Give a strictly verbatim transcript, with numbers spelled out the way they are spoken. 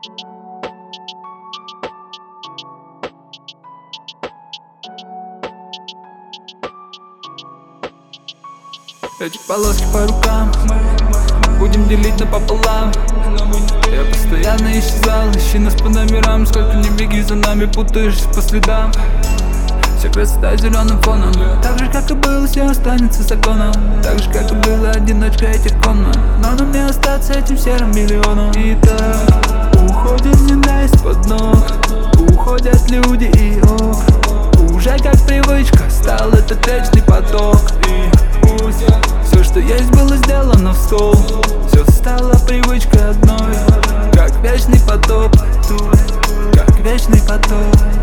Эти полоски по рукам будем делить напополам. Я постоянно исчезал, ищи нас по номерам. Сколько не беги за нами, путаешься по следам. Все красота зеленым фоном. Так же, как и было, все останется законом. Так же, как и было, одиночка этих комнат. Но нам не остаться этим серым миллионом. И так уходит земля из-под ног, уходят люди и ох. Уже как привычка стал этот вечный поток. И пусть все, что есть, было сделано в стол. Все стало привычкой одной, как вечный потоп, как вечный потоп.